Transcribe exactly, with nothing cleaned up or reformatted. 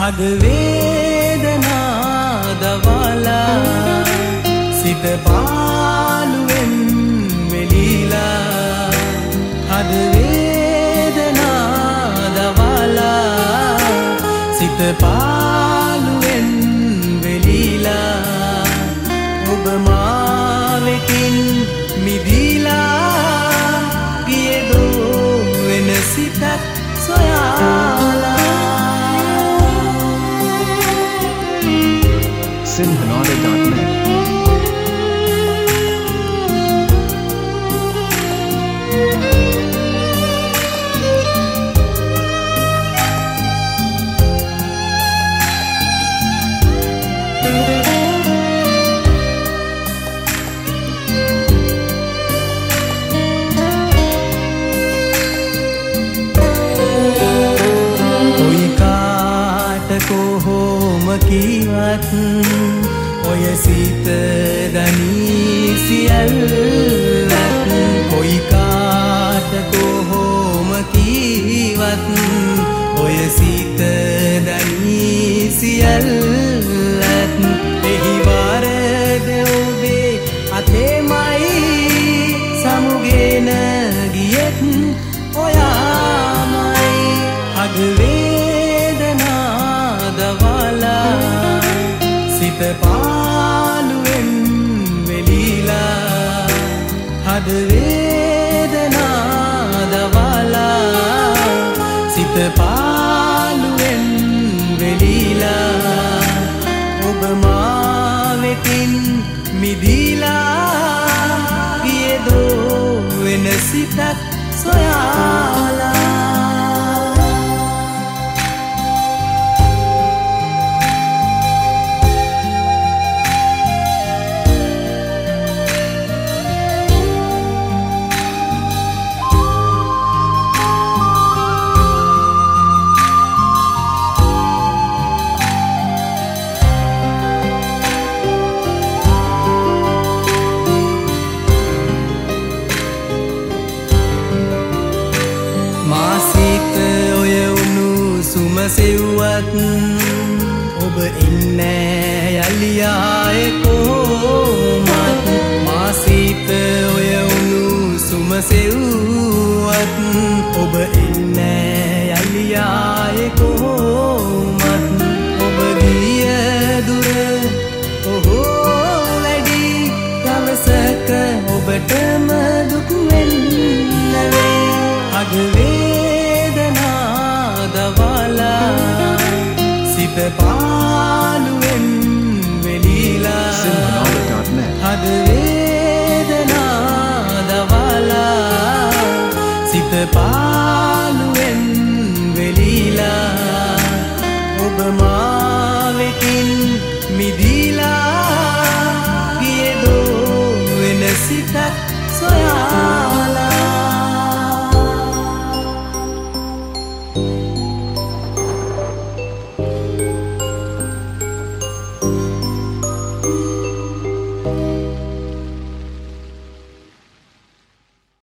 හද වේදනාදවලා සිත පාළුවෙන් වෙලීලා හද වේදනාදවලා සිත පාළුවෙන් වෙලීලා ඔබ මාවෙකින් මිදීලා ගියදෝ වෙන සිතක් සොයාලා Sinhanada dot net කොහොම කීවත් ඔය සිත දනී සියල්ලත් කොයි කාට කොහොම කීවත් ඔය සිත දනී සියල්ලත් එහි වරද ඔබේ අතේමයි සමුගෙන ගියෙත් ඔයාමයි හද සිත පාළුවෙන් වෙලීලා හද වේදනාදවලා සිත පාළුවෙන් වෙලීලා ඔබ මාවෙකින් මිදීලා ගියදෝ වෙන සිතක් සොයාලා සෙව්වත් ඔබ ඉන්නේ යලියායේ කොමත් මාසිත ඔය උණු සුම සෙව්වත් ඔබ ඉන්නේ යලියායේ කොමත් ඔබ ගිය දුර ඔහෝ වැඩි දවසක ඔබටම දුක් වෙන්න වේ හද සිත පාළුවෙන් වෙලීලා හද වේදනාදවලා සිත පා